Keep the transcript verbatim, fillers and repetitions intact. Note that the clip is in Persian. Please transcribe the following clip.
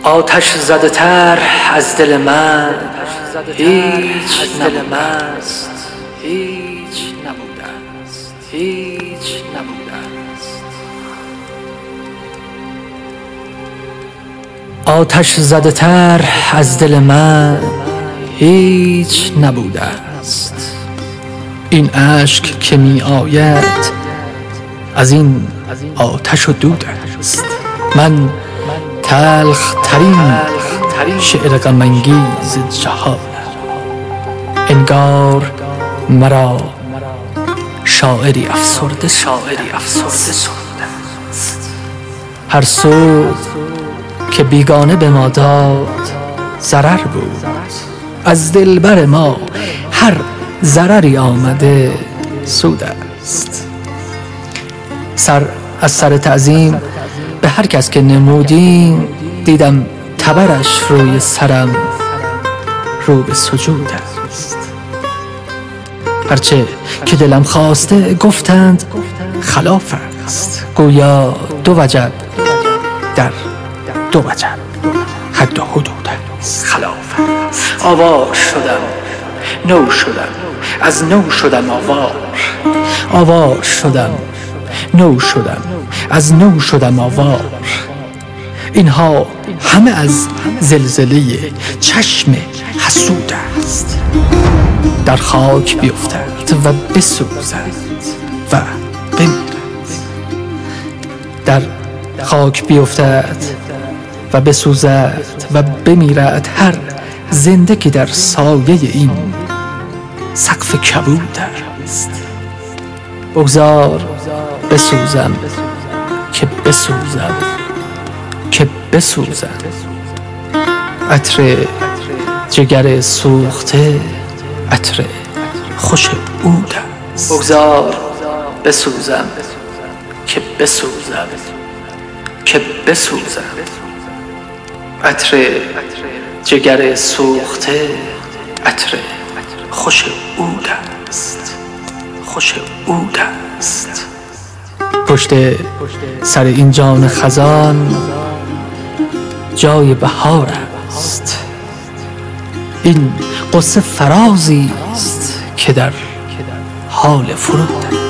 آتش زده تر از دل من هیچ نبوده است، هیچ نبوده است، هیچ نبوده است. آتش زده تر از دل من هیچ نبوده است. این اشک که می آید از این آتش و دود است. من تلخ ترین شعر غم انگیز جهان، انگار مرا شاعری افسرده شاعری افسرده سرده است. هر سود که بیگانه به ما داد ضرر بود، از دلبر ما هر ضرری آمده سود است. سر از سر تعظیم به هر کس که نمودیم، دیدم تبرش روی سرم رو به سجود است. هرچه که دلم خواسته گفتند خلاف است، گویا دو وجب در دو وجب حد و حدود است. خلاف است. آوار شدم نو شدم از نو شدم آوار، آوار شدم نو شدم از نو شدم آوار. اینها همه از زلزله چشم حسود است. در خاک بیفتد و بسوزد و بمیرد، در خاک بیفتد و بسوزد و بمیرد هر زنده که در سایه این سقف کبود است. بگذار بسوزم که بسوزم که بسوزم، عطر جگر سوخته عطر خوش عود است. بگذار بسوزم که بسوزم که بسوزم، عطر جگر سوخته عطر خوش عود است، خوش عود است. پشت سر این جان خزان جای بهار است. این قصه فرازی است که در حال فرود است.